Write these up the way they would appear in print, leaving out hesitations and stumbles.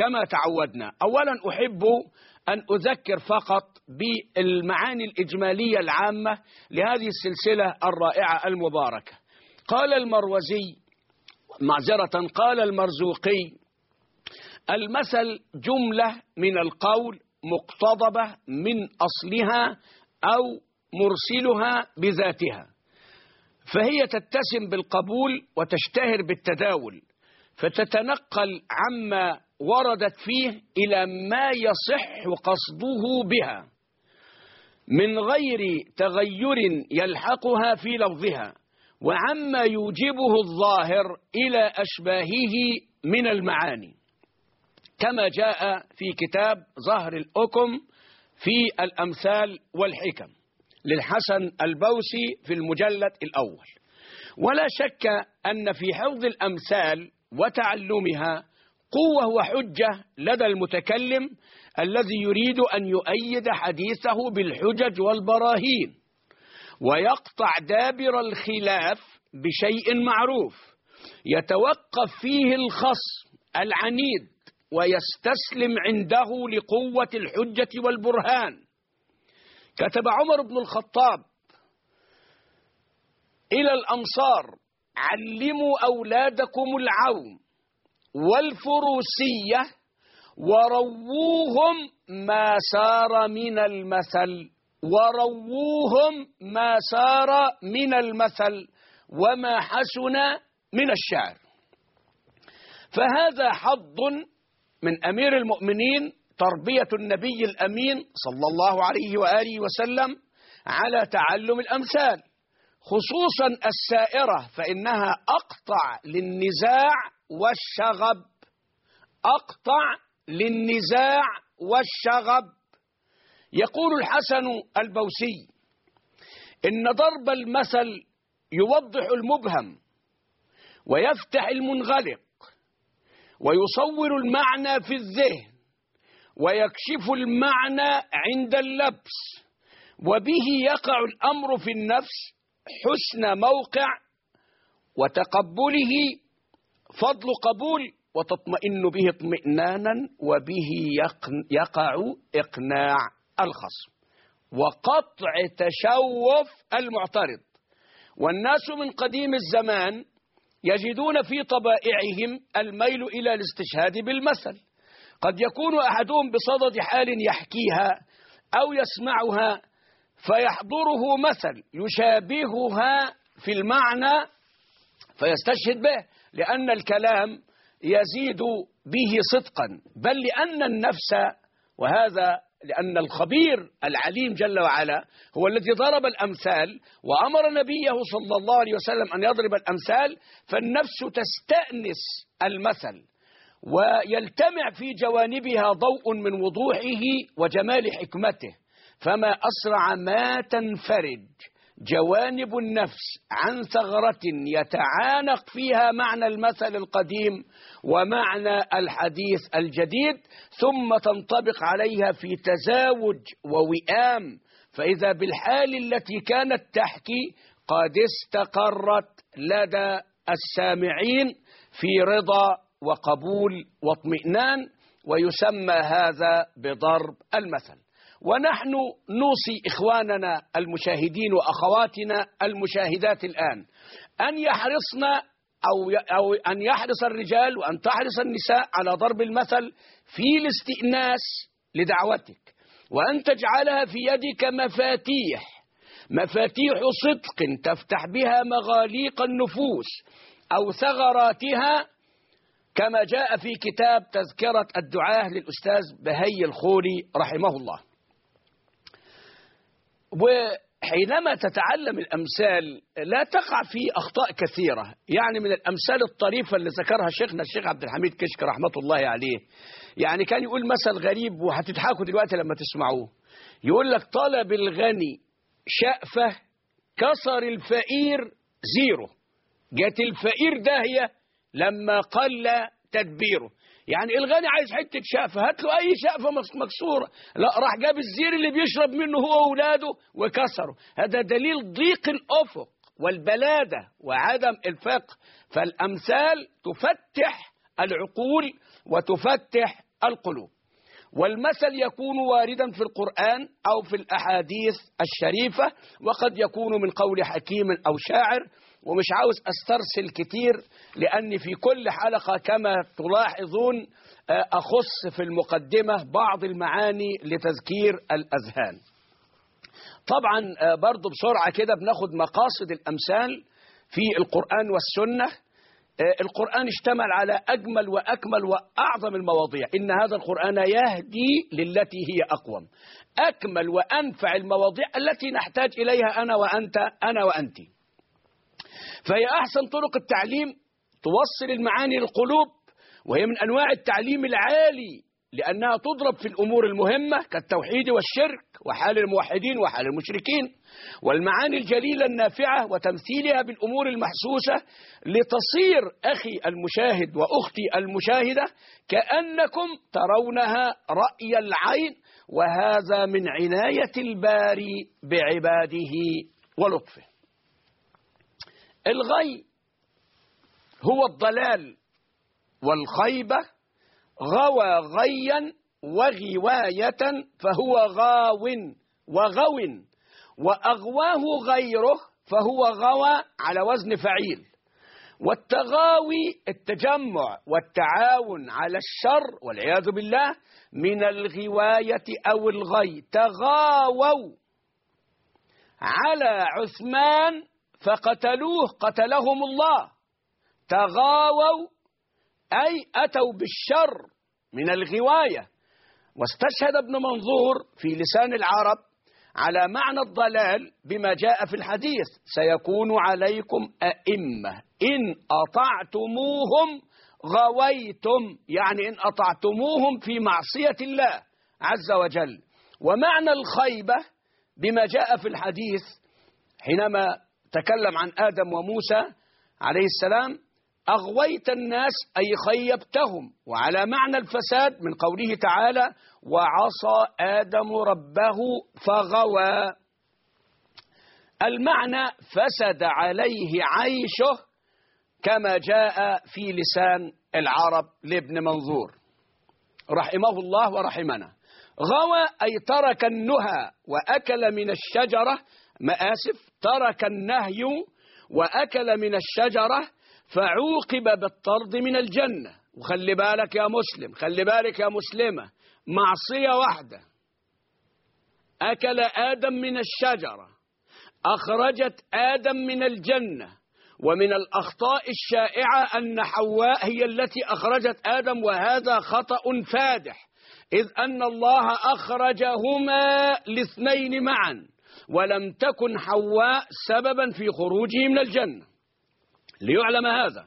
كما تعودنا. أولا أحب أن أذكر فقط بالمعاني الإجمالية العامة لهذه السلسلة الرائعة المباركة. قال المرزوقي: المثل جملة من القول مقتضبة من أصلها أو مرسلها بذاتها، فهي تتسم بالقبول وتشتهر بالتداول، فتتنقل عما وردت فيه إلى ما يصح قصده بها من غير تغير يلحقها في لفظها، وعما يوجبه الظاهر إلى أشباهه من المعاني، كما جاء في كتاب ظهر الأكم في الأمثال والحكم للحسن البوسي في المجلد الأول. ولا شك أن في حفظ الأمثال وتعلمها قوة وحجة لدى المتكلم الذي يريد أن يؤيد حديثه بالحجج والبراهين، ويقطع دابر الخلاف بشيء معروف يتوقف فيه الخصم العنيد ويستسلم عنده لقوة الحجة والبرهان. كتب عمر بن الخطاب إلى الأمصار: علموا أولادكم العوم والفروسية ورووهم ما سار من المثل وما حسن من الشعر. فهذا حظ من أمير المؤمنين تربية النبي الأمين صلى الله عليه وآله وسلم على تعلم الأمثال، خصوصا السائرة، فإنها أقطع للنزاع والشغب. يقول الحسن البوسي: إن ضرب المثل يوضح المبهم ويفتح المنغلق ويصور المعنى في الذهن ويكشف المعنى عند اللبس، وبه يقع الأمر في النفس حسن موقع، وتقبله فضل قبول، وتطمئن به اطمئنانا، وبه يقع إقناع الخصم وقطع تشوف المعترض. والناس من قديم الزمان يجدون في طبائعهم الميل إلى الاستشهاد بالمثل. قد يكون أحدهم بصدد حال يحكيها أو يسمعها فيحضره مثل يشابهها في المعنى فيستشهد به، لأن الكلام يزيد به صدقا، بل لأن النفس، وهذا لأن الخبير العليم جل وعلا هو الذي ضرب الأمثال وأمر نبيه صلى الله عليه وسلم أن يضرب الأمثال، فالنفس تستأنس المثل ويلتمع في جوانبها ضوء من وضوحه وجمال حكمته، فما أسرع ما تنفرج جوانب النفس عن ثغرة يتعانق فيها معنى المثل القديم ومعنى الحديث الجديد، ثم تنطبق عليها في تزاوج ووئام، فإذا بالحال التي كانت تحكي قد استقرت لدى السامعين في رضا وقبول واطمئنان، ويسمى هذا بضرب المثل. ونحن نوصي إخواننا المشاهدين وأخواتنا المشاهدات الآن أن يحرصنا أو أن يحرص الرجال وأن تحرص النساء على ضرب المثل في الاستئناس لدعوتك، وأن تجعلها في يدك مفاتيح صدق تفتح بها مغاليق النفوس أو ثغراتها، كما جاء في كتاب تذكرة الدعاة للأستاذ بهي الخوري رحمه الله. وحينما تتعلم الأمثال لا تقع في أخطاء كثيرة. يعني من الأمثال الطريفة اللي ذكرها شيخنا الشيخ عبد الحميد كشك رحمة الله عليه، يعني كان يقول مثل غريب وهتضحكوا دلوقتي لما تسمعوه. يقول لك: طلب الغني شأفة كسر الفقير زيرو، جت الفقير داهية لما قل تدبيره. يعني الغني عايز حتة شقفة، هات له أي شقفة مكسورة، لا، راح جاب الزير اللي بيشرب منه هو وأولاده وكسره. هذا دليل ضيق الأفق والبلادة وعدم الفقه. فالأمثال تفتح العقول وتفتح القلوب. والمثل يكون واردا في القرآن أو في الأحاديث الشريفة، وقد يكون من قول حكيم أو شاعر. ومش عاوز أسترسل كتير، لأن في كل حلقة كما تلاحظون أخص في المقدمة بعض المعاني لتذكير الأذهان. طبعا برضو بسرعة كده بناخد مقاصد الأمثال في القرآن والسنة. القرآن اشتمل على أجمل وأكمل وأعظم المواضيع. إن هذا القرآن يهدي للتي هي أقوم. أكمل وأنفع المواضيع التي نحتاج إليها أنا وأنت، أنا وأنت. فهي أحسن طرق التعليم، توصل المعاني للقلوب، وهي من أنواع التعليم العالي، لأنها تضرب في الأمور المهمة كالتوحيد والشرك وحال الموحدين وحال المشركين، والمعاني الجليلة النافعة وتمثيلها بالأمور المحسوسة، لتصير أخي المشاهد وأختي المشاهدة كأنكم ترونها رأي العين. وهذا من عناية الباري بعباده ولطفه. الغي هو الضلال والخيبة، غوى غيا وغواية فهو غاو وغو، وأغواه غيره فهو غوى على وزن فعيل. والتغاوي التجمع والتعاون على الشر والعياذ بالله من الغواية أو الغي. تغاووا على عثمان فقتلوه قتلهم الله. تغاووا أي أتوا بالشر من الغواية. واستشهد ابن منظور في لسان العرب على معنى الضلال بما جاء في الحديث: سيكون عليكم أئمة إن أطعتموهم غويتم، يعني إن أطعتموهم في معصية الله عز وجل. ومعنى الخيبة بما جاء في الحديث حينما تكلم عن آدم وموسى عليه السلام: أغويت الناس أي خيبتهم. وعلى معنى الفساد من قوله تعالى: وعصى آدم ربه فغوى. المعنى فسد عليه عيشه كما جاء في لسان العرب لابن منظور رحمه الله ورحمنا. غوى أي ترك النهى وأكل من الشجرة، ترك النهي وأكل من الشجرة فعوقب بالطرد من الجنة. وخلي بالك يا مسلم، خلي بالك يا مسلمة، معصية واحدة أكل آدم من الشجرة أخرجت آدم من الجنة. ومن الأخطاء الشائعة أن حواء هي التي أخرجت آدم، وهذا خطأ فادح، إذ أن الله أخرجهما الاثنين معا، ولم تكن حواء سببا في خروجه من الجنة، ليعلم هذا.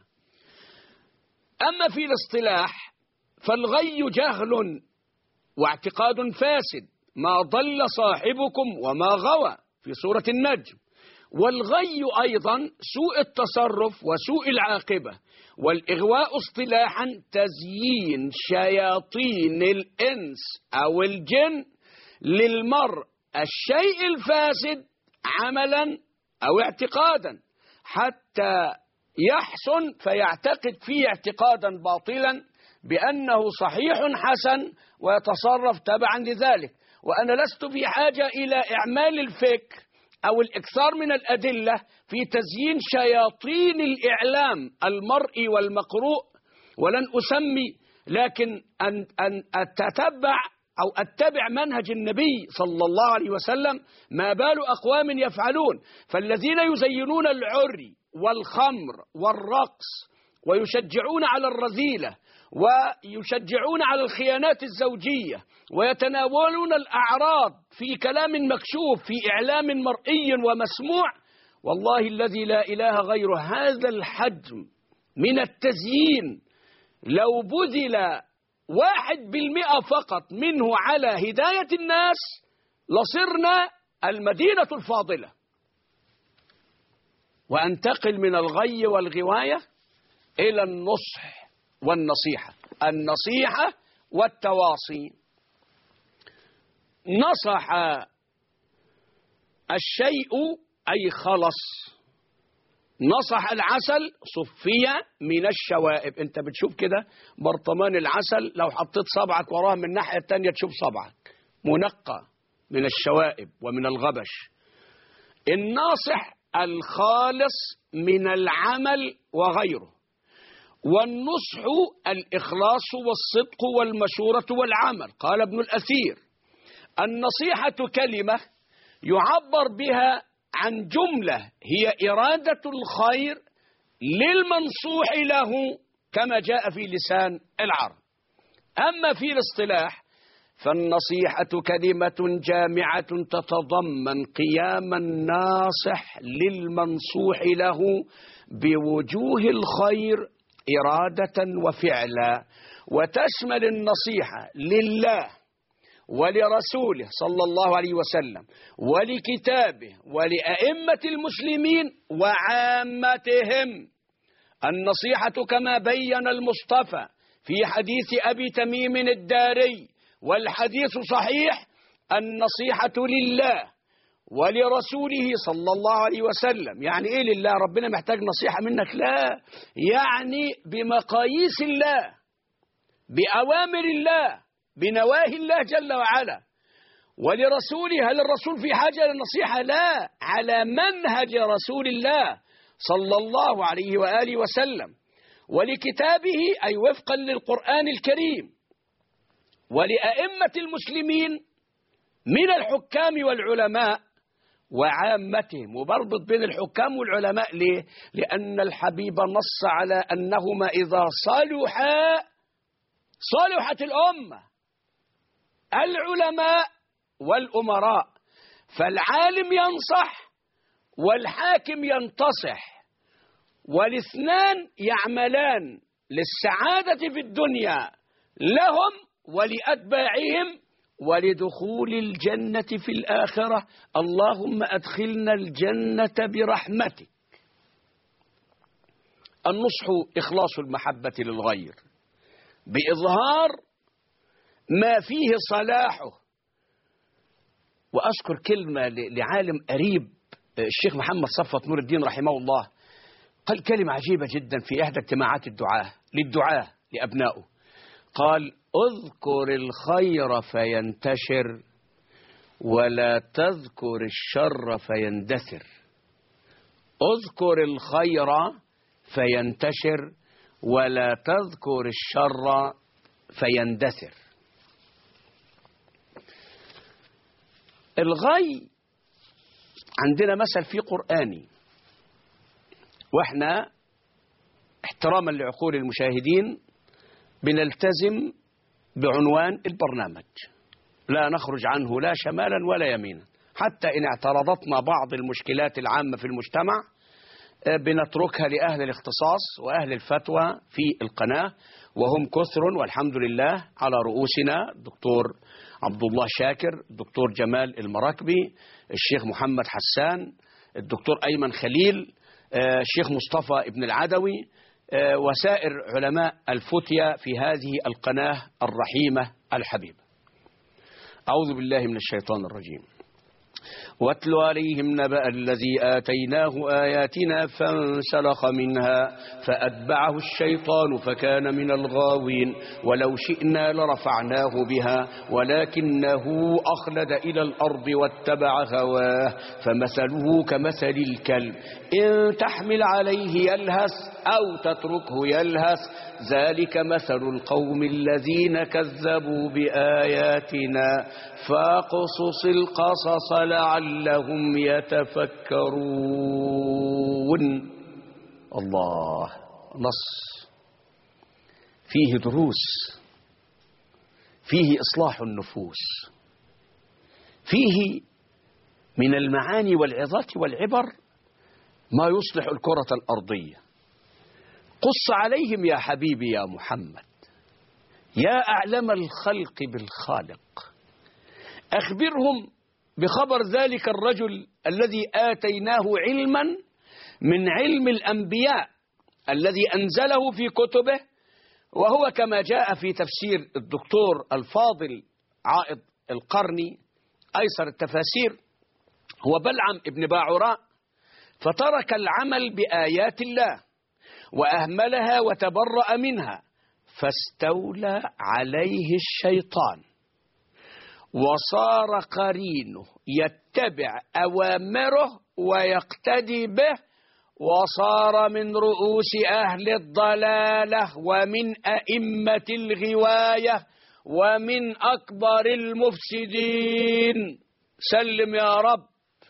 أما في الاصطلاح فالغي جهل واعتقاد فاسد، ما ضل صاحبكم وما غوى في سورة النجم. والغي أيضا سوء التصرف وسوء العاقبة. والإغواء اصطلاحا تزيين شياطين الإنس أو الجن للمرء الشيء الفاسد عملا أو اعتقادا حتى يحسن فيعتقد فيه اعتقادا باطلا بأنه صحيح حسن ويتصرف تبعا لذلك. وأنا لست في حاجة إلى إعمال الفكر أو الإكثار من الأدلة في تزيين شياطين الإعلام المرئي والمقروء، ولن أسمي، لكن أن أتتبع أو أتبع منهج النبي صلى الله عليه وسلم. ما بال أقوام يفعلون؟ فالذين يزينون العري والخمر والرقص ويشجعون على الرذيلة ويشجعون على الخيانات الزوجية ويتناولون الأعراض في كلام مكشوف في إعلام مرئي ومسموع، والله الذي لا إله غيره هذا الحجم من التزيين لو بذل 1% فقط منه على هداية الناس لصرنا المدينة الفاضلة. وأنتقل من الغي والغواية إلى النصح والنصيحة. النصيحة والتواصي. نصح الشيء أي خلص، نصح العسل صفية من الشوائب. انت بتشوف كده برطمان العسل لو حطيت صبعك وراه من الناحية التانية تشوف صبعك منقى من الشوائب ومن الغبش. الناصح الخالص من العمل وغيره. والنصح الإخلاص والصدق والمشورة والعمل. قال ابن الأثير: النصيحة كلمة يعبر بها عن جملة هي إرادة الخير للمنصوح له كما جاء في لسان العرب. أما في الاصطلاح فالنصيحة كلمة جامعة تتضمن قيام الناصح للمنصوح له بوجوه الخير إرادة وفعلا، وتشمل النصيحة لله ولرسوله صلى الله عليه وسلم ولكتابه ولأئمة المسلمين وعامتهم. النصيحة كما بين المصطفى في حديث أبي تميم الداري، والحديث صحيح، النصيحة لله ولرسوله صلى الله عليه وسلم. يعني إيه لله؟ ربنا محتاج نصيحة منك؟ لا، يعني بمقاييس الله، بأوامر الله، بنواهي الله جل وعلا. ولرسوله، هل الرسول في حاجة للنصيحة؟ لا، على منهج رسول الله صلى الله عليه وآله وسلم. ولكتابه أي وفقا للقرآن الكريم. ولأئمة المسلمين من الحكام والعلماء وعامتهم. وبربط بين الحكام والعلماء ليه؟ لأن الحبيب نص على أنهما إذا صلحا صلحت الأمة، العلماء والأمراء. فالعالم ينصح والحاكم ينتصح، والاثنان يعملان للسعادة في الدنيا لهم ولأتباعهم ولدخول الجنة في الآخرة. اللهم أدخلنا الجنة برحمتك. النصح إخلاص المحبة للغير بإظهار ما فيه صلاحه. وأذكر كلمة لعالم قريب الشيخ محمد صفوت نور الدين رحمه الله، قال كلمة عجيبة جدا في إحدى اجتماعات للدعاة لأبنائه. قال: اذكر الخير فينتشر ولا تذكر الشر فيندثر. اذكر الخير فينتشر ولا تذكر الشر فيندثر. الغي عندنا مثل في قرآني، واحنا احتراما لعقول المشاهدين بنلتزم بعنوان البرنامج، لا نخرج عنه لا شمالا ولا يمينا، حتى إن اعترضتنا بعض المشكلات العامة في المجتمع بنتركها لأهل الاختصاص وأهل الفتوى في القناة، وهم كثر والحمد لله. على رؤوسنا الدكتور عبد الله شاكر، الدكتور جمال المراكبي، الشيخ محمد حسان، الدكتور أيمن خليل، الشيخ مصطفى ابن العدوي، وسائر علماء الفتية في هذه القناة الرحيمة الحبيبة. أعوذ بالله من الشيطان الرجيم. واتل عليهم نبأ الذي آتيناه آياتنا فانسلخ منها فأتبعه الشيطان فكان من الغاوين. ولو شئنا لرفعناه بها ولكنه أخلد إلى الأرض واتبع هواه فمثله كمثل الكلب إن تحمل عليه يلهث أو تتركه يلهث ذلك مثل القوم الذين كذبوا بآياتنا فاقصص القصص لعلهم يتفكرون. الله، نص فيه دروس، فيه إصلاح النفوس، فيه من المعاني والعظات والعبر ما يصلح الكرة الأرضية. قص عليهم يا حبيبي يا محمد، يا أعلم الخلق بالخالق، أخبرهم بخبر ذلك الرجل الذي آتيناه علما من علم الأنبياء الذي أنزله في كتبه، وهو كما جاء في تفسير الدكتور الفاضل عائض القرني أيسر التفاسير، هو بلعم ابن باعوراء. فترك العمل بآيات الله وأهملها وتبرأ منها، فاستولى عليه الشيطان وصار قرينه يتبع أوامره ويقتدي به، وصار من رؤوس أهل الضلالة ومن أئمة الغواية ومن أكبر المفسدين. سلم يا رب.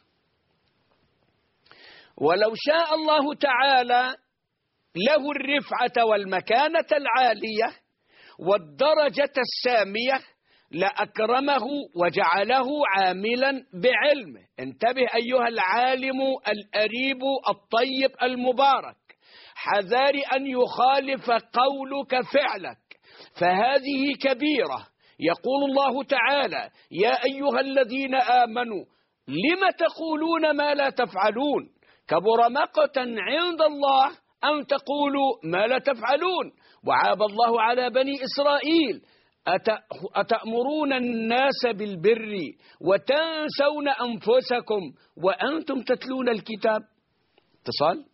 ولو شاء الله تعالى له الرفعة والمكانة العالية والدرجة السامية لأكرمه وجعله عاملا بعلمه. انتبه أيها العالم الأريب الطيب المبارك، حذار أن يخالف قولك فعلك، فهذه كبيرة. يقول الله تعالى: يا أيها الذين آمنوا لم تقولون ما لا تفعلون، كبر مقتا عند الله أن تقولوا ما لا تفعلون. وعاب الله على بني إسرائيل: أتأمرون الناس بالبر وتنسون أنفسكم وأنتم تتلون الكتاب. اتصال.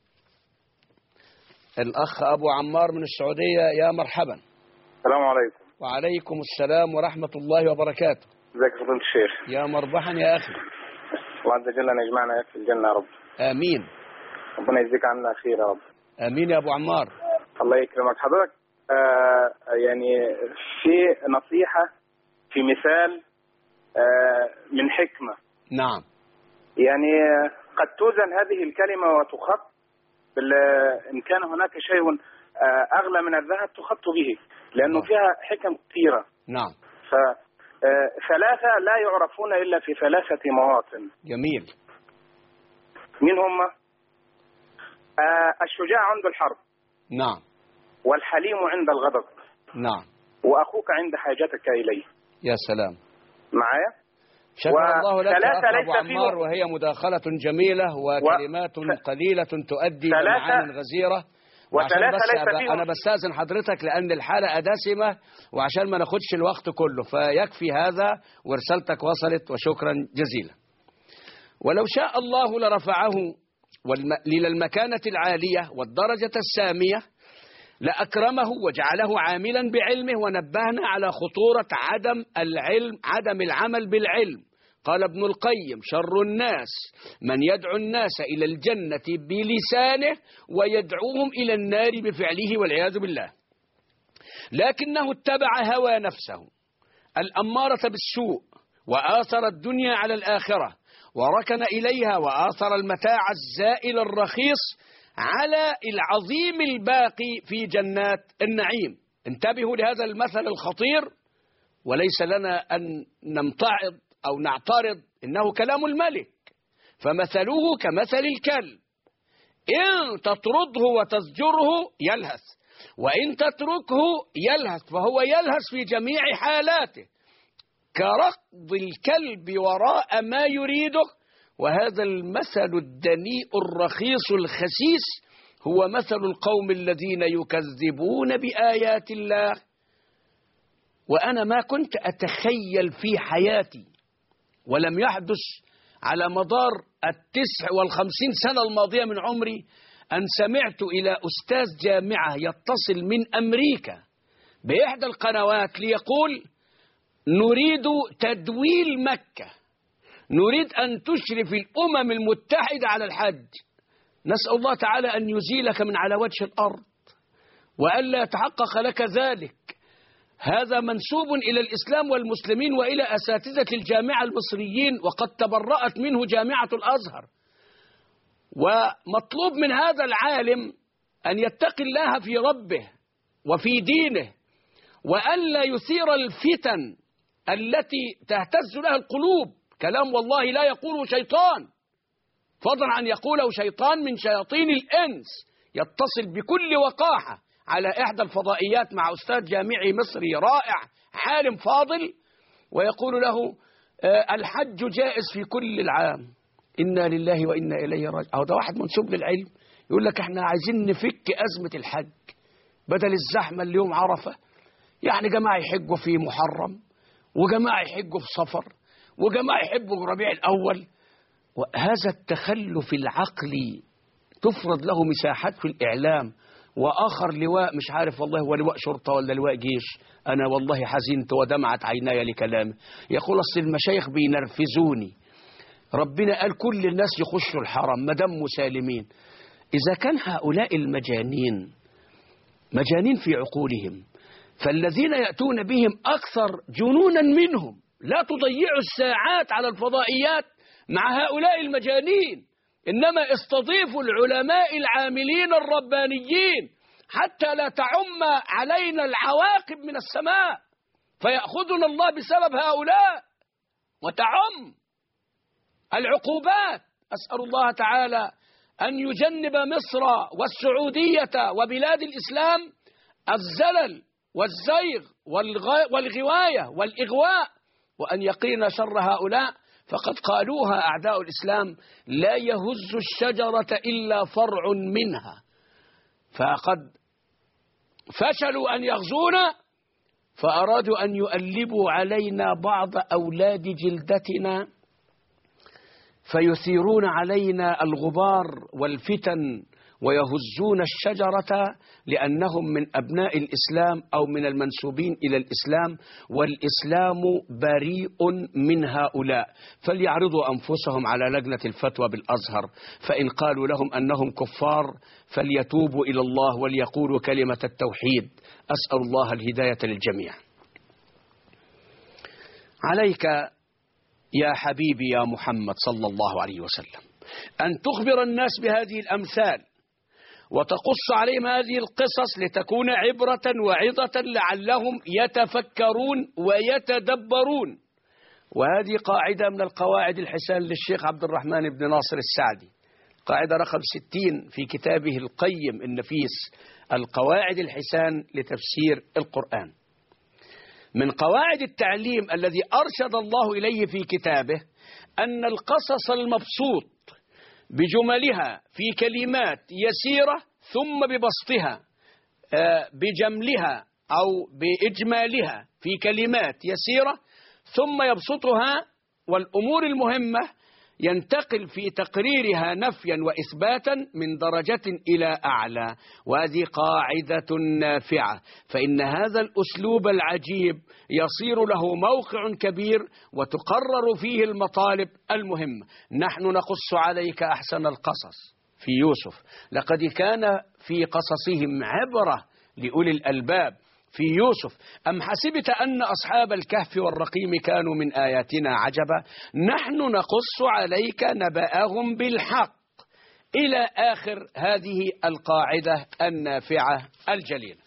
الأخ أبو عمار من السعودية، يا مرحبا. السلام عليكم. وعليكم السلام ورحمة الله وبركاته. ازيك يا فضيلة الشيخ؟ يا مرحبا يا أخي. الله عز وجل أن يجمعنا في الجنة يا رب. آمين. ربنا يجزيك عنا خير يا رب. آمين يا أبو عمار. الله يكرمك. حضرتك يعني في نصيحة، في مثال من حكمة. نعم. يعني قد توزن هذه الكلمة وتخط، إن كان هناك شيء أغلى من الذهب تخط به، لأنه فيها حكم كثيرة. نعم. ثلاثة لا يعرفون إلا في 3 مواطن. جميل. من هم؟ الشجاع عند الحرب. نعم. والحليم عند الغضب. نعم. وأخوك عند حاجتك إليه. يا سلام. معايا؟ شكر الله لك يا أبو عمار، وهي مداخلة جميلة وكلمات قليلة تؤدي إلى معان غزيرة. وعشان بس أنا بستأذن حضرتك لأن الحلقة دسمة وعشان ما ناخدش الوقت كله، فيكفي هذا ورسالتك وصلت، وشكرا جزيلا. ولو شاء الله لرفعه إلى المكانة العالية والدرجة السامية لأكرمه وجعله عاملا بعلمه، ونبهنا على خطورة عدم العمل بالعلم. قال ابن القيم: شر الناس من يدعو الناس إلى الجنة بلسانه ويدعوهم إلى النار بفعله والعياذ بالله. لكنه اتبع هوى نفسه الأمارة بالسوء وآثر الدنيا على الآخرة، وركن إليها وآثر المتاع الزائل الرخيص على العظيم الباقي في جنات النعيم. انتبهوا لهذا المثل الخطير، وليس لنا أن نمتعض أو نعترض، إنه كلام الملك. فمثله كمثل الكلب، إن تطرده وتزجره يلهث، وإن تتركه يلهث، فهو يلهث في جميع حالاته كركض الكلب وراء ما يريده. وهذا المثل الدنيء الرخيص الخسيس هو مثل القوم الذين يكذبون بآيات الله. وأنا ما كنت أتخيل في حياتي، ولم يحدث على مدار 59 سنة الماضية من عمري، أن سمعت إلى أستاذ جامعة يتصل من أمريكا بإحدى القنوات ليقول: نريد تدويل مكة، نريد أن تشرف الأمم المتحدة على الحج. نسأل الله تعالى أن يزيلك من على وجه الأرض وألا يتحقق لك ذلك. هذا منسوب إلى الإسلام والمسلمين وإلى أساتذة الجامعة المصريين، وقد تبرأت منه جامعة الأزهر. ومطلوب من هذا العالم أن يتقي الله في ربه وفي دينه، وألا يثير الفتن التي تهتز لها القلوب. كلام والله لا يقوله شيطان، فضلا عن يقوله شيطان من شياطين الإنس، يتصل بكل وقاحة على إحدى الفضائيات مع أستاذ جامعي مصري رائع عالم فاضل، ويقول له: الحج جائز في كل العام، إنا لله وإنا إليه راجعون. أو ده واحد منسوب للعلم يقول لك احنا عايزين نفك أزمة الحج بدل الزحمة اليوم عرفة، يعني جماعة يحجوا في محرم، وجماعة يحجوا في صفر، وجماعة يحجوا في ربيع الأول. وهذا التخلف العقلي تفرض له مساحات في الإعلام، وآخر لواء مش عارف والله هو لواء شرطة ولا لواء جيش، أنا والله حزنت ودمعت عيناي لكلامه، يقول أصل المشايخ بينرفزوني. ربنا قال كل الناس يخشوا الحرم ما دام مسالمين. إذا كان هؤلاء المجانين مجانين في عقولهم، فالذين يأتون بهم أكثر جنونا منهم. لا تضيعوا الساعات على الفضائيات مع هؤلاء المجانين، إنما استضيفوا العلماء العاملين الربانيين حتى لا تعم علينا العواقب من السماء فيأخذنا الله بسبب هؤلاء وتعم العقوبات. أسأل الله تعالى أن يجنب مصر والسعودية وبلاد الإسلام الزلل والزيغ والغواية والإغواء، وأن يقينا شر هؤلاء. فقد قالوها أعداء الإسلام: لا يهز الشجرة إلا فرع منها. فقد فشلوا أن يغزونا، فأرادوا أن يؤلبوا علينا بعض أولاد جلدتنا فيثيرون علينا الغبار والفتن ويهزون الشجرة لأنهم من أبناء الإسلام أو من المنسوبين إلى الإسلام، والإسلام بريء من هؤلاء. فليعرضوا أنفسهم على لجنة الفتوى بالأزهر، فإن قالوا لهم أنهم كفار فليتوبوا إلى الله وليقولوا كلمة التوحيد. أسأل الله الهداية للجميع. عليك يا حبيبي يا محمد صلى الله عليه وسلم أن تخبر الناس بهذه الأمثال وتقص عليهم هذه القصص لتكون عبرة وعظة لعلهم يتفكرون ويتدبرون. وهذه قاعدة من القواعد الحسان للشيخ عبد الرحمن بن ناصر السعدي، قاعدة رقم 60 في كتابه القيم النفيس القواعد الحسان لتفسير القرآن. من قواعد التعليم الذي أرشد الله إليه في كتابه أن القصص المبسوط بجملها في كلمات يسيرة ثم ببسطها بجملها أو بإجمالها في كلمات يسيرة ثم يبسطها، والأمور المهمة ينتقل في تقريرها نفيا وإثباتا من درجة إلى أعلى. وهذه قاعدة نافعة، فإن هذا الأسلوب العجيب يصير له موقع كبير وتقرر فيه المطالب المهمة. نحن نقص عليك أحسن القصص في يوسف، لقد كان في قصصهم عبرة لأولي الألباب في يوسف. أم حسبت أن أصحاب الكهف والرقيم كانوا من آياتنا عجبا، نحن نقص عليك نبأهم بالحق، إلى آخر هذه القاعدة النافعة الجليلة.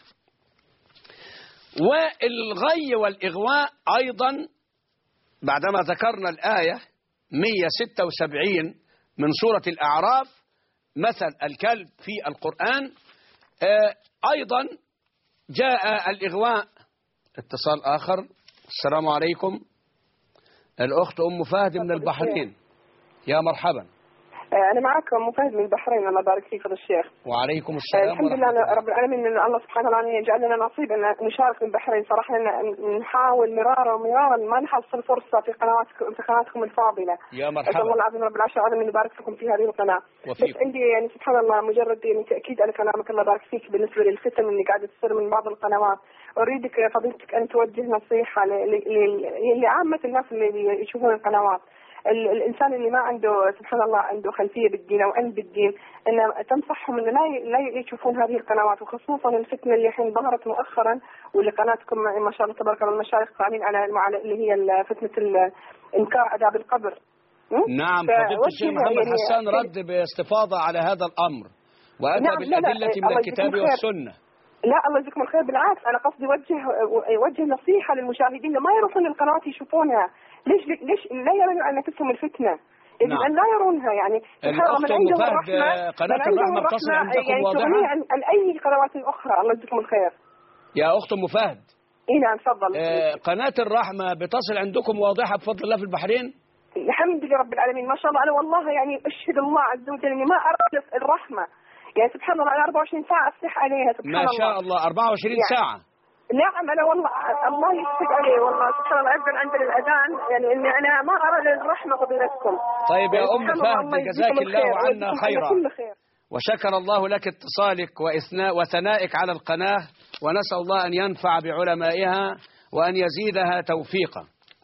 والغي والإغواء أيضا بعدما ذكرنا الآية 176 من سورة الأعراف مثل الكلب في القرآن، أيضا جاء الإغواء. اتصال آخر. السلام عليكم، الأخت أم فهد من البحرين. يا مرحبا. أنا معك أم فهد من البحرين، الله يبارك فيك فضل الشيخ. وعليكم السلام. الحمد لله رب العالمين أن الله سبحانه وتعالى يجعل لنا نصيب أن نشارك في البحرين. صراحة نحاول مرارا ما نحصل فرصة في قناتكم الفاضلة. يا مرحبا. أسأل الله العظيم رب العرش العظيم أن يبارك فيكم في هذه القناة. بس عندي يعني سبحان الله مجرد يعني تأكيد على كلامك الله يبارك فيك بالنسبة للفتن اللي قاعدة تصير من بعض القنوات. أريدك فضيلتك أن توجه نصيحة لعامة الناس اللي يشوفون القنوات. الإنسان اللي ما عنده سبحان الله عنده خلفية بالدين أو علم بالدين، أن تنصحهم أن لا يشوفون هذه القنوات، وخصوصا الفتنة اللي الحين ظهرت مؤخرا واللي قناتكم ما شاء الله تبارك الله المشايخ قاعدين على اللي هي فتنة إنكار عذاب القبر. نعم، فضيلة الشيخ محمد حسان رد باستفاضة على هذا الأمر وأتى نعم بالأدلة من الكتاب والسنة. لا الله يجزيكم الخير، بالعكس أنا قصدي وجه نصيحة للمشاهدين ما يروحون القنوات يشوفونها. ليش لا يرون أن تفهم الفتنة؟ يجب أن لا يرونها. يعني الأخت أم فهد قناة الرحمة بتصل عندكم يعني واضحة عن أي قنوات أخرى. الله يجزيكم الخير. يا أخت أم فهد. نعم تفضل. قناة الرحمة بتصل عندكم واضحة بفضل الله في البحرين؟ الحمد لله رب العالمين ما شاء الله. أنا والله يعني أشهد الله عز وجل إني ما أرى الرحمة، يعني سبحان الله أنا 24 ساعة أفتح عليها سبحان الله. ما شاء الله 24 ساعة. نعم أنا والله الله يشهد عليه والله سبحان الله أذن عندنا الأذان يعني إني أنا ما أرى الرحمة فضيلتكم. طيب يا أم فهد جزاك الله عنا خيرا خير. وشكر الله لك اتصالك وثنائك على القناة، ونسأل الله أن ينفع بعلمائها وأن يزيدها توفيقا.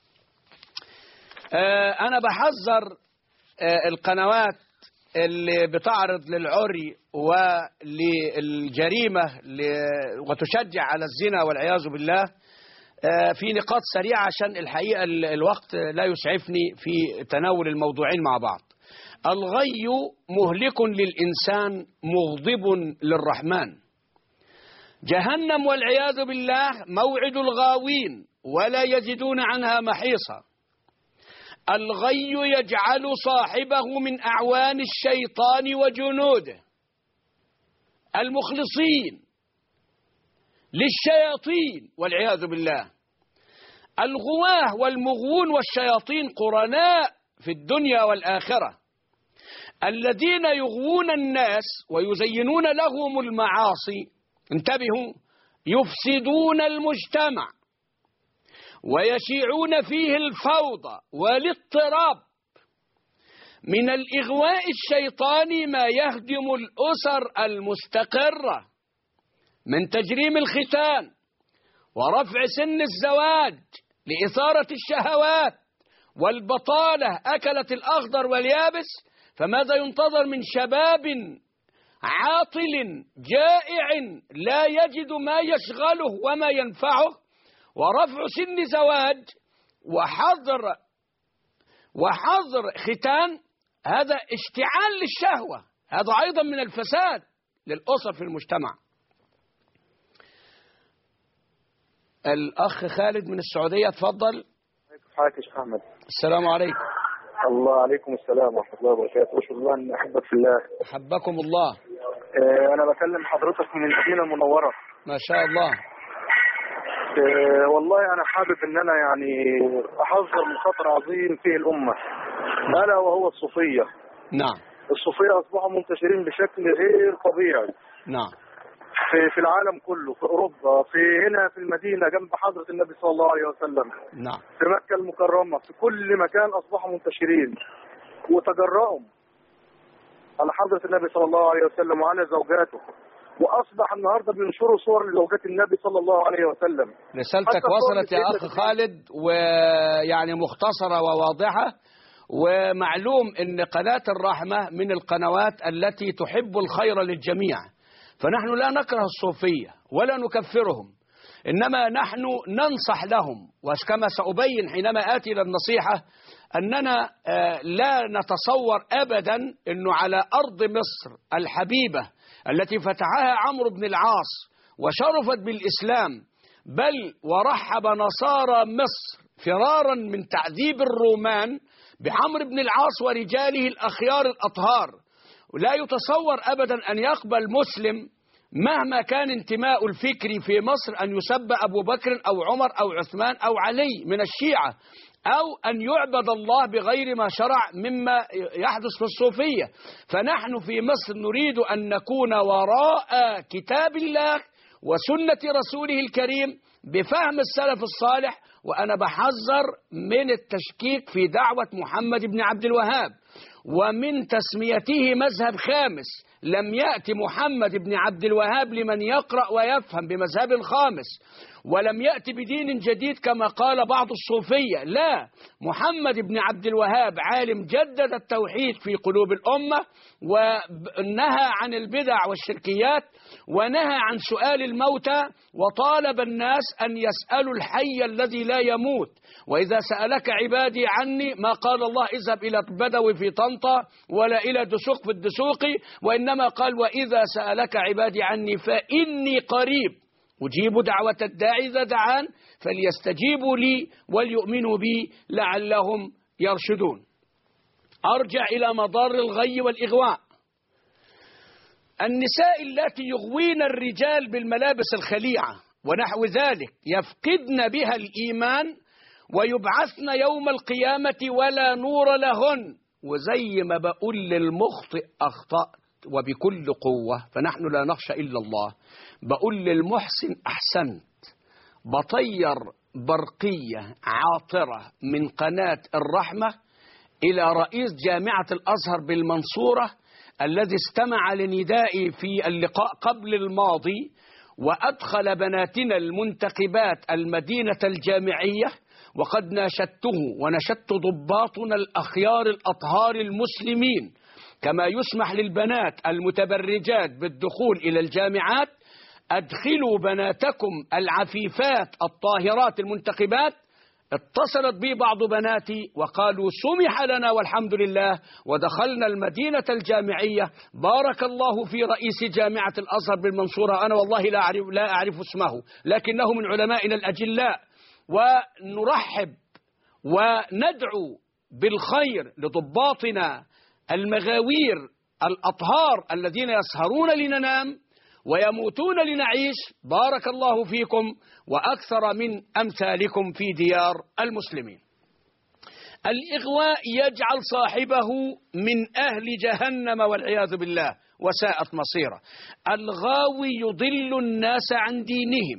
أنا بحذر القنوات اللي بتعرض للعري وللجريمة وتشجع على الزنا والعياذ بالله في نقاط سريعة عشان الحقيقة الوقت لا يسعفني في تناول الموضوعين مع بعض. الغي مهلك للإنسان مغضب للرحمن. جهنم والعياذ بالله موعد الغاوين ولا يجدون عنها محيصا. الغي يجعل صاحبه من أعوان الشيطان وجنوده المخلصين للشياطين والعياذ بالله. الغواه والمغوون والشياطين قرناء في الدنيا والآخرة، الذين يغوون الناس ويزينون لهم المعاصي، انتبهوا، يفسدون المجتمع ويشيعون فيه الفوضى والاضطراب. من الإغواء الشيطاني ما يهدم الأسر المستقرة من تجريم الختان ورفع سن الزواج لإثارة الشهوات والبطالة أكلت الأخضر واليابس. فماذا ينتظر من شباب عاطل جائع لا يجد ما يشغله وما ينفعه، ورفع سن زواج وحظر ختان؟ هذا اشتعال للشهوة، هذا أيضا من الفساد للأسر في المجتمع. الأخ خالد من السعودية تفضل. حياك يا شيخ أحمد. السلام عليكم. الله عليكم السلام ورحمة الله وبركاته. أشهد الله أن أحبك في الله. أحبكم الله. أنا بكلم حضرتك من المدينة المنورة. ما شاء الله. والله أنا حابب أن أنا يعني أحذر من خطر عظيم فيه الأمة، ألا وهو الصوفية. نعم. الصوفية أصبحوا منتشرين بشكل غير طبيعي. نعم. في العالم كله، في أوروبا، في هنا في المدينة جنب حضرة النبي صلى الله عليه وسلم. نعم. في مكة المكرمة، في كل مكان أصبحوا منتشرين وتجرأوا على حضرة النبي صلى الله عليه وسلم وعلى زوجاته، وأصبح النهاردة بينشروا صور لزوجات النبي صلى الله عليه وسلم. رسالتك وصلت يا أخ خالد، ويعني مختصرة وواضحة، ومعلوم أن قناة الرحمة من القنوات التي تحب الخير للجميع، فنحن لا نكره الصوفية ولا نكفرهم، إنما نحن ننصح لهم. وكما سأبين حينما آتي للنصيحة أننا لا نتصور أبدا أنه على أرض مصر الحبيبة التي فتحها عمرو بن العاص وشرفت بالإسلام، بل ورحب نصارى مصر فرارا من تعذيب الرومان بعمرو بن العاص ورجاله الأخيار الأطهار، ولا يتصور أبدا أن يقبل مسلم مهما كان انتماء الفكري في مصر أن يسب أبو بكر أو عمر أو عثمان أو علي من الشيعة، أو أن يعبد الله بغير ما شرع مما يحدث في الصوفية. فنحن في مصر نريد أن نكون وراء كتاب الله وسنة رسوله الكريم بفهم السلف الصالح. وأنا بحذر من التشكيك في دعوة محمد بن عبد الوهاب ومن تسميته مذهب خامس. لم يأتي محمد بن عبد الوهاب لمن يقرأ ويفهم بمذهب خامس، ولم يأتي بدين جديد كما قال بعض الصوفية. لا، محمد بن عبد الوهاب عالم جدد التوحيد في قلوب الأمة، ونهى عن البدع والشركيات، ونهى عن سؤال الموتى، وطالب الناس أن يسألوا الحي الذي لا يموت. وإذا سألك عبادي عني ما قال الله اذهب إلى البدوي في طنطا ولا إلى دسوق في الدسوقي، وإنما قال وإذا سألك عبادي عني فإني قريب أجيب دعوة الداعي إذا دعان فليستجيبوا لي وليؤمنوا بي لعلهم يرشدون. أرجع إلى مضار الغي والإغواء. النساء التي يغوين الرجال بالملابس الخليعة ونحو ذلك يفقدن بها الإيمان ويبعثن يوم القيامة ولا نور لهن. وزي ما بقول للمخطئ أخطأت وبكل قوة، فنحن لا نخشى إلا الله، بقول للمحسن أحسنت بطير برقية عاطرة من قناة الرحمة إلى رئيس جامعة الأزهر بالمنصورة الذي استمع لندائي في اللقاء قبل الماضي، وأدخل بناتنا المنتخبات المدينة الجامعية، وقد ناشدته ونشدت ضباطنا الأخيار الأطهار المسلمين كما يسمح للبنات المتبرجات بالدخول إلى الجامعات، أدخلوا بناتكم العفيفات الطاهرات المنتخبات. اتصلت بي بعض بناتي وقالوا سمح لنا والحمد لله، ودخلنا المدينة الجامعية. بارك الله في رئيس جامعة الأزهر بالمنصورة، أنا والله لا أعرف اسمه، لكنه من علمائنا الأجلاء، ونرحب وندعو بالخير لضباطنا المغاوير الأطهار الذين يسهرون لننام ويموتون لنعيش. بارك الله فيكم وأكثر من أمثالكم في ديار المسلمين. الإغواء يجعل صاحبه من أهل جهنم والعياذ بالله، وساءت مصيره. الغاوي يضل الناس عن دينهم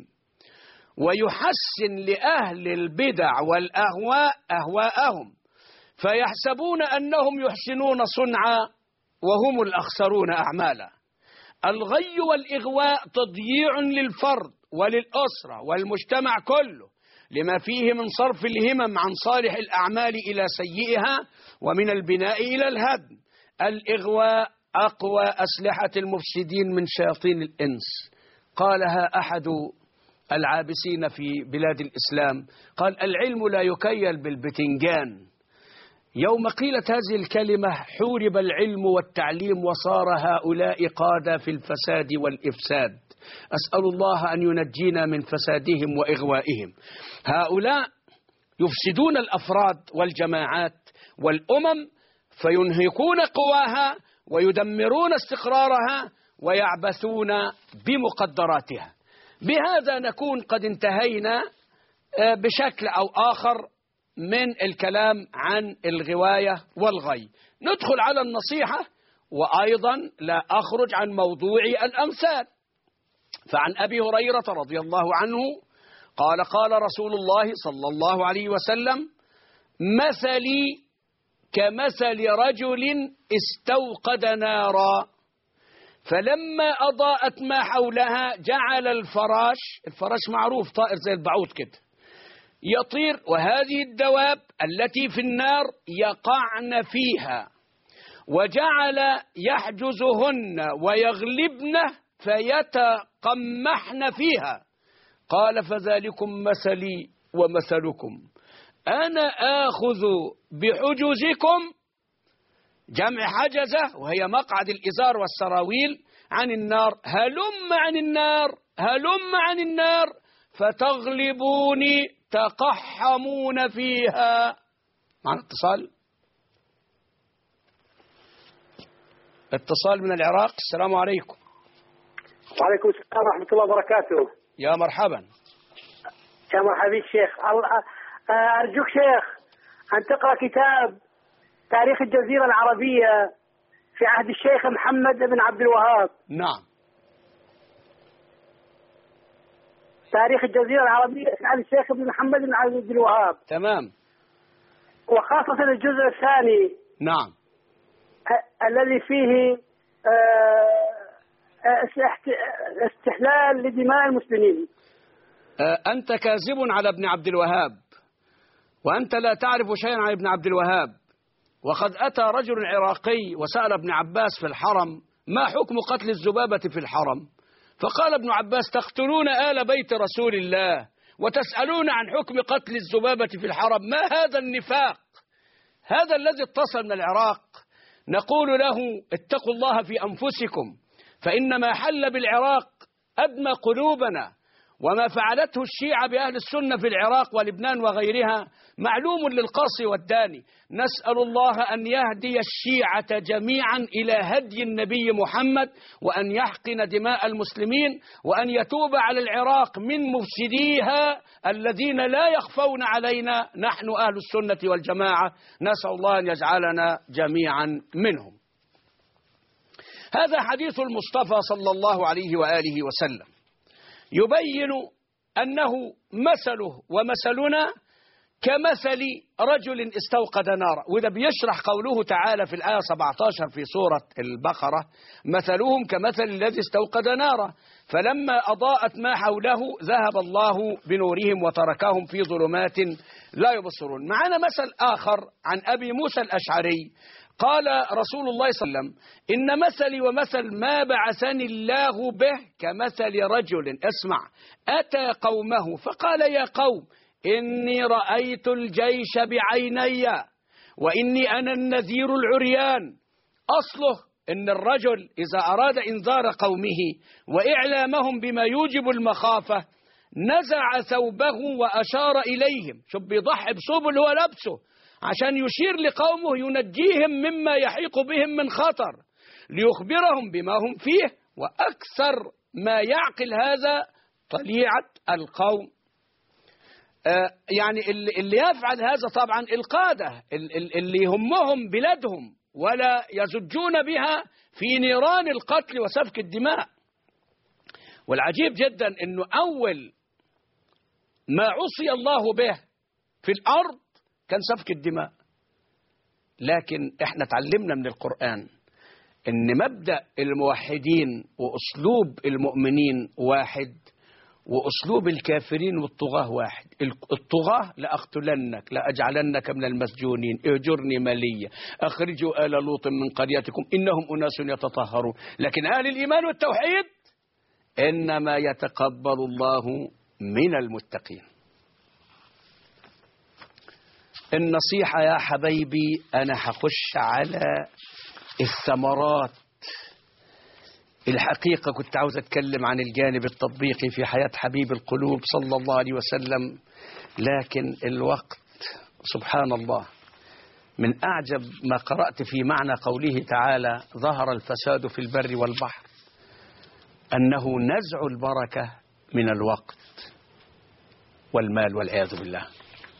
ويحسن لأهل البدع والأهواء أهواءهم، فيحسبون أنهم يحسنون صنعا وهم الأخسرون أعمالا. الغي والإغواء تضييع للفرد وللأسرة والمجتمع كله، لما فيه من صرف الهمم عن صالح الأعمال إلى سيئها، ومن البناء إلى الهدم. الإغواء أقوى أسلحة المفسدين من شياطين الإنس، قالها أحد العابسين في بلاد الإسلام، قال: العلم لا يكيل بالبتنجان. يوم قيلت هذه الكلمة حورب العلم والتعليم، وصار هؤلاء قادة في الفساد والإفساد. أسأل الله أن ينجينا من فسادهم وإغوائهم. هؤلاء يفسدون الأفراد والجماعات والأمم، فينهكون قواها ويدمرون استقرارها ويعبثون بمقدراتها. بهذا نكون قد انتهينا بشكل أو آخر من الكلام عن الغواية والغي. ندخل على النصيحة، وأيضا لا أخرج عن موضوع الأمثال. فعن أبي هريرة رضي الله عنه قال: قال رسول الله صلى الله عليه وسلم: مثلي كمثل رجل استوقد نارا، فلما أضاءت ما حولها جعل الفراش معروف طائر زي البعوض كده يطير، وهذه الدواب التي في النار يقعن فيها، وجعل يحجزهن ويغلبن فيتقمحن فيها. قال: فذلكم مثلي ومثلكم، أنا آخذ بحجزكم، جمع حجزة وهي مقعد الإزار والسراويل، عن النار، هلم عن النار، هلم عن النار، فتغلبوني تقحمون فيها. معنا اتصال من العراق. السلام عليكم. وعليكم السلام ورحمة الله وبركاته. يا مرحبا. يا مرحبا الشيخ. أرجوك شيخ أن تقرأ كتاب تاريخ الجزيرة العربية في عهد الشيخ محمد بن عبد الوهاب. نعم. تاريخ الجزيرة العربية في عهد الشيخ محمد بن عبد الوهاب. تمام. وخاصة الجزء الثاني. نعم. الذي فيه استحلال لدماء المسلمين. أنت كاذب على ابن عبد الوهاب، وأنت لا تعرف شيئا عن ابن عبد الوهاب. وقد أتى رجل عراقي وسأل ابن عباس في الحرم: ما حكم قتل الذبابة في الحرم؟ فقال ابن عباس: تقتلون آل بيت رسول الله وتسألون عن حكم قتل الذبابة في الحرم؟ ما هذا النفاق؟ هذا الذي اتصل من العراق. نقول له: اتقوا الله في أنفسكم، فإن ما حل بالعراق أدمى قلوبنا، وما فعلته الشيعة بأهل السنة في العراق ولبنان وغيرها معلوم للقاصي والداني. نسأل الله أن يهدي الشيعة جميعا إلى هدي النبي محمد، وأن يحقن دماء المسلمين، وأن يتوب على العراق من مفسديها الذين لا يخفون علينا نحن أهل السنة والجماعة. نسأل الله أن يجعلنا جميعا منهم. هذا حديث المصطفى صلى الله عليه وآله وسلم يبين أنه مثله ومثلنا كمثل رجل استوقد نارا. وده بيشرح قوله تعالى في الآية 17 في سورة البقرة: مثلهم كمثل الذي استوقد نارا فلما أضاءت ما حوله ذهب الله بنورهم وتركهم في ظلمات لا يبصرون. معنا مثل آخر عن أبي موسى الأشعري قال رسول الله صلى الله عليه وسلم: إن مثلي ومثل ما بعثني الله به كمثل رجل اسمع أتى قومه فقال: يا قوم إني رأيت الجيش بعيني وإني أنا النذير العريان. أصله إن الرجل إذا أراد إنذار قومه وإعلامهم بما يوجب المخافة نزع ثوبه وأشار إليهم. شوف بيضحي بثوبه اللي هو لابسه عشان يشير لقومه ينجيهم مما يحيق بهم من خطر ليخبرهم بما هم فيه. وأكثر ما يعقل هذا طليعة القوم. يعني اللي يفعل هذا طبعا القادة اللي يهمهم بلادهم ولا يزجون بها في نيران القتل وسفك الدماء. والعجيب جدا أنه أول ما عصي الله به في الأرض كان سفك الدماء. لكن احنا تعلمنا من القرآن أن مبدأ الموحدين وأسلوب المؤمنين واحد وأسلوب الكافرين والطغاة واحد. الطغاة: لأقتلنك لأجعلنك من المسجونين، اهجرني مليا، أخرجوا آل لوط من قريتكم إنهم أناس يتطهرون. لكن أهل الإيمان والتوحيد إنما يتقبل الله من المتقين. النصيحة يا حبايبي أنا هخش على الثمرات. الحقيقة كنت عاوز أتكلم عن الجانب التطبيقي في حياة حبيب القلوب صلى الله عليه وسلم، لكن الوقت سبحان الله. من أعجب ما قرأت في معنى قوله تعالى: ظهر الفساد في البر والبحر، أنه نزع البركة من الوقت والمال والعياذ بالله.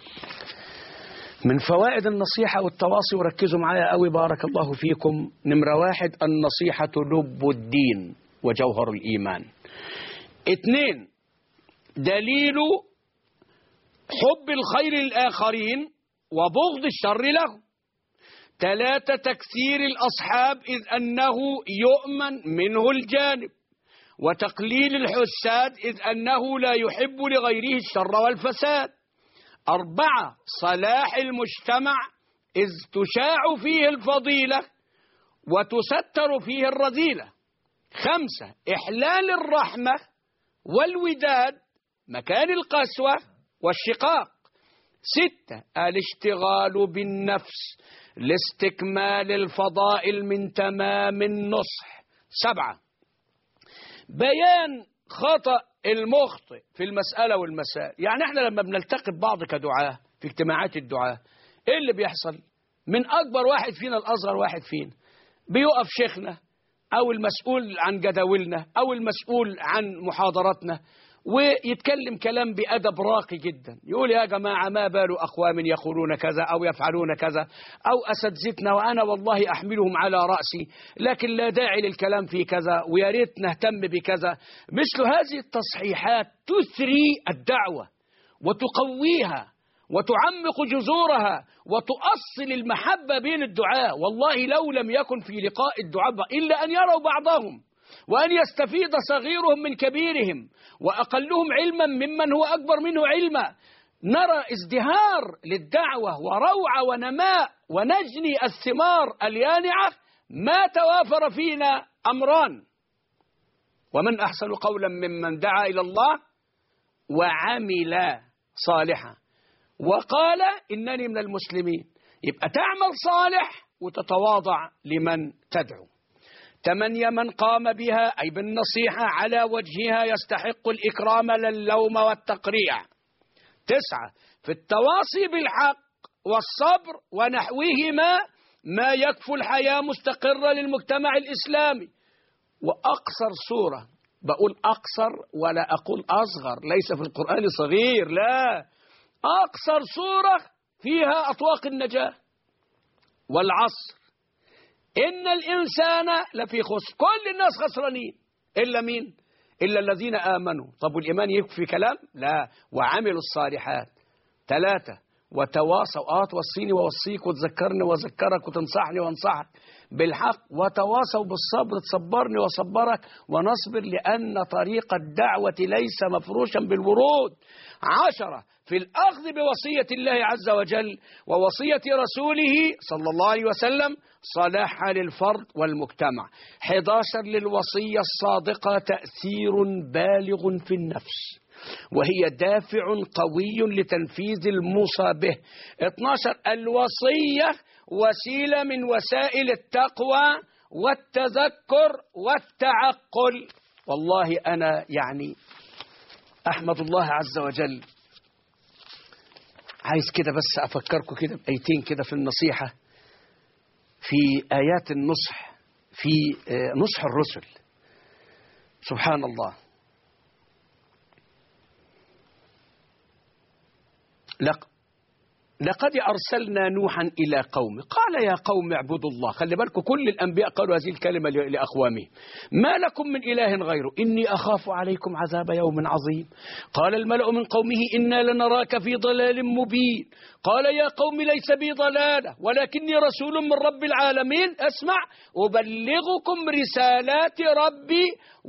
من فوائد النصيحة والتواصي، وركزوا معايا قوي بارك الله فيكم: نمرة 1 النصيحة لب الدين وجوهر الإيمان. 2 دليل حب الخير للآخرين وبغض الشر له. 3 تكثير الأصحاب إذ أنه يؤمن منه الجانب، وتقليل الحساد إذ أنه لا يحب لغيره الشر والفساد. 4 صلاح المجتمع إذ تشاع فيه الفضيلة وتستر فيه الرذيلة. 5 إحلال الرحمة والوداد مكان القسوة والشقاق. 6 الاشتغال بالنفس لاستكمال الفضائل من تمام النصح. 7 بيان خطأ المخطئ في المسألة والمسائل. يعني احنا لما بنلتقي ببعض كدعاة في اجتماعات الدعاة، ايه اللي بيحصل؟ من أكبر واحد فينا لأصغر واحد فينا بيقف شيخنا أو المسؤول عن جداولنا أو المسؤول عن محاضراتنا ويتكلم كلام بأدب راقي جدا، يقول: يا جماعة ما بال أقوام يقولون كذا أو يفعلون كذا، أو أساتذتنا وأنا والله أحملهم على رأسي، لكن لا داعي للكلام في كذا، ويا ريت نهتم بكذا. مثل هذه التصحيحات تثري الدعوة وتقويها وتعمق جذورها وتؤصل المحبة بين الدعاة. والله لو لم يكن في لقاء الدعاة إلا أن يروا بعضهم وأن يستفيد صغيرهم من كبيرهم وأقلهم علما ممن هو أكبر منه علما، نرى ازدهار للدعوة وروعة ونماء ونجني الثمار اليانعة. ما توافر فينا أمران: ومن أحسن قولا ممن دعا إلى الله وعمل صالحا وقال إنني من المسلمين. يبقى تعمل صالح وتتواضع لمن تدعو. 8 من قام بها أي بالنصيحة على وجهها يستحق الإكرام لا اللوم والتقريع. 9 في التواصي بالحق والصبر ونحوهما ما يكفو الحياة مستقرة للمجتمع الإسلامي. وأقصر سورة، بقول أقصر ولا أقول أصغر، ليس في القرآن صغير، لا، أقصر سورة فيها أطواق النجاة: والعصر إن الإنسان لفي خسر. كل الناس خسرانين إلا مين؟ إلا الذين آمنوا. طب والإيمان يكفي كلام؟ لا، وعملوا الصالحات. 3 وتواصوا، توصيني ووصيك، وتذكرني وذكرك، وتنصحني وانصحك بالحق، وتواصوا بالصبر، تصبرني وصبرك، ونصبر لأن طريق الدعوة ليس مفروشا بالورود. 10 في الأخذ بوصية الله عز وجل ووصية رسوله صلى الله عليه وسلم صلاح للفرد والمجتمع. 11 للوصية الصادقة تأثير بالغ في النفس، وهي دافع قوي لتنفيذ الموصى به. 12 الوصية وسيلة من وسائل التقوى والتذكر والتعقل. والله أنا يعني أحمد الله عز وجل. عايز كده بس أفكركم كده بآيتين كده في النصيحة، في آيات النصح، في نصح الرسل. سبحان الله. لقد أرسلنا نوحا إلى قومه قال يا قوم اعبدوا الله. خلي بالكم كل الأنبياء قالوا هذه الكلمة لأقوامهم. ما لكم من إله غيره إني أخاف عليكم عذاب يوم عظيم. قال الملأ من قومه إنا لنراك في ضلال مبين. قال يا قوم ليس بي ضلالة ولكني رسول من رب العالمين. اسمع، أبلغكم رسالات ربي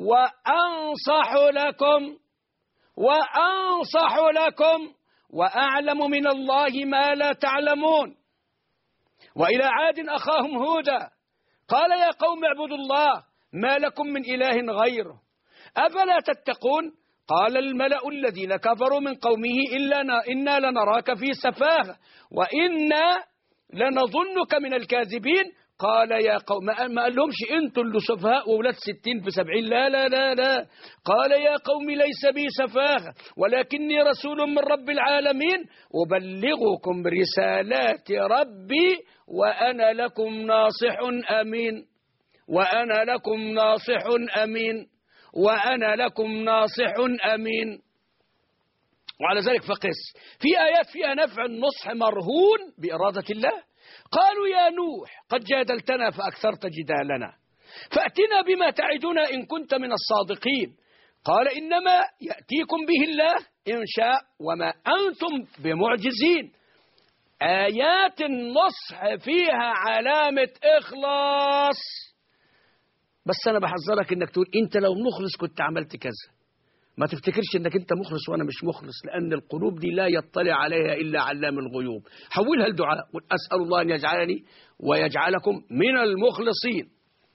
وأنصح لكم وأعلم من الله ما لا تعلمون. وإلى عاد أخاهم هودا قال يا قوم اعبدوا الله ما لكم من إله غيره أفلا تتقون. قال الملأ الذين كفروا من قومه إنا لنراك في سفاهة وإنا لنظنك من الكاذبين. قال يا قوم، ما قال لهمش انتوا اللي سفهاء وولاد 60 في 70، لا لا لا لا. قال يا قوم ليس بي سفاهة ولكني رسول من رب العالمين أبلغكم رسالات ربي وأنا لكم ناصح أمين. وأنا لكم ناصح أمين. وأنا لكم ناصح أمين. وعلى ذلك فقس في آيات فيها نفع النصح مرهون بإرادة الله. قالوا يا نوح قد جادلتنا فأكثرت جدالنا فأتنا بما تعدنا إن كنت من الصادقين. قال إنما يأتيكم به الله إن شاء وما أنتم بمعجزين. آيات النصح فيها علامة إخلاص. بس أنا بحذرك إنك تقول أنت لو مخلص كنت عملت كذا. ما تفتكرش انك انت مخلص وانا مش مخلص، لان القلوب دي لا يطلع عليها الا علام الغيوب. حولها لدعاء، قل اسال الله ان يجعلني ويجعلكم من المخلصين.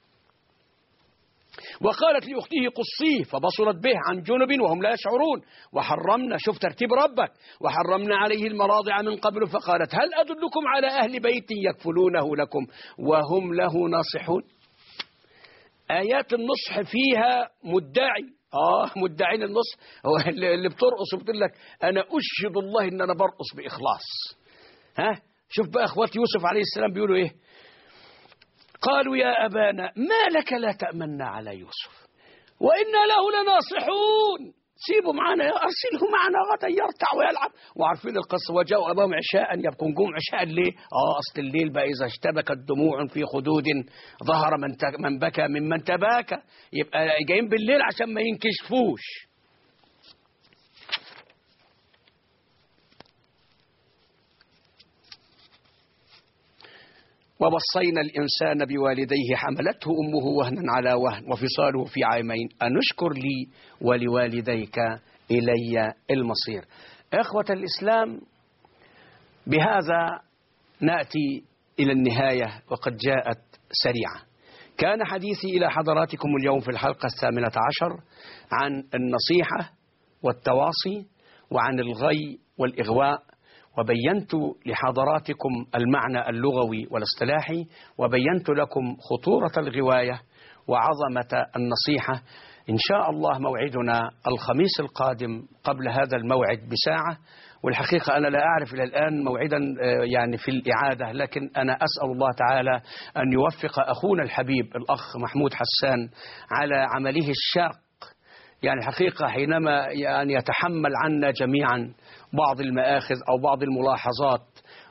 وقالت لاخته قصيه فبصرت به عن جنب وهم لا يشعرون. وحرمنا، شوف ترتيب ربك، وحرمنا عليه المراضع من قبل فقالت هل ادلكم على اهل بيت يكفلونه لكم وهم له ناصحون. ايات النصح فيها مدعي، مدعين النصح هو اللي بترقص وبتقول لك أنا أشهد الله إن أنا برقص بإخلاص. شوف بقى أخوات يوسف عليه السلام بيقولوا إيه. قالوا يا أبانا ما لك لا تأمنا على يوسف وإنا له لناصحون. سيبوا معنا، أرسله معنا غدا يرتع ويلعب. وعارفين القصة، وجاءوا أباهم عشاء يبكون. جم عشاء ليه؟ أصل الليل بقى إذا اشتبكت دموع في خدود ظهر من بكى ممن تباكى. يبقى جايين بالليل عشان ما ينكشفوش. ووصينا الإنسان بوالديه حملته أمه وهنا على وهن وفصاله في عامين أن اشكر لي ولوالديك إلي المصير. إخوة الإسلام، بهذا نأتي إلى النهاية وقد جاءت سريعة. كان حديثي إلى حضراتكم اليوم في الحلقة 18 عن النصيحة والتواصي وعن الغي والإغواء، وبينت لحضراتكم المعنى اللغوي والاصطلاحي، وبينت لكم خطورة الغواية وعظمة النصيحة. إن شاء الله موعدنا الخميس القادم قبل هذا الموعد بساعة. والحقيقة أنا لا أعرف إلى الآن موعدا يعني في الإعادة، لكن أنا أسأل الله تعالى أن يوفق أخونا الحبيب الأخ محمود حسان على عمله الشاق. يعني الحقيقة حينما يعني يتحمل عنا جميعا بعض المآخذ أو بعض الملاحظات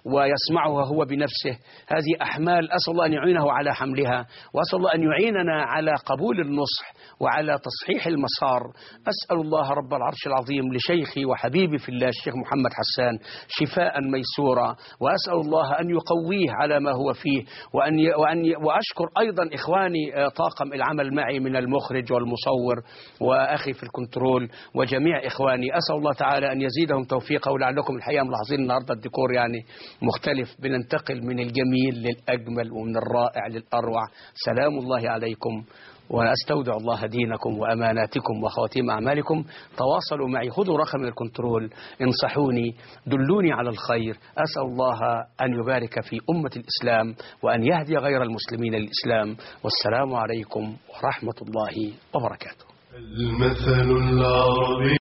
ويسمعها هو بنفسه. هذه أحمال أسأل الله أن يعينه على حملها، وأسأل الله أن يعيننا على قبول النصح وعلى تصحيح المسار. أسأل الله رب العرش العظيم لشيخي وحبيبي في الله الشيخ محمد حسان شفاء ميسورا، وأسأل الله أن يقويه على ما هو فيه، وأشكر أيضا إخواني طاقم العمل معي من المخرج والمصور وأخي في الكنترول وجميع إخواني. أسأل الله تعالى أن يزيدهم توفيقا. ولعلكم الحقيقة ملاحظين النهاردة الديكور يعني مختلف، بننتقل من الجميل للأجمل ومن الرائع للأروع. سلام الله عليكم، وأستودع الله دينكم وأماناتكم وخواتيم أعمالكم. تواصلوا معي، خذوا رقم الكنترول، انصحوني، دلوني على الخير. أسأل الله أن يبارك في أمة الإسلام وأن يهدي غير المسلمين للإسلام. والسلام عليكم ورحمة الله وبركاته. المثل العربي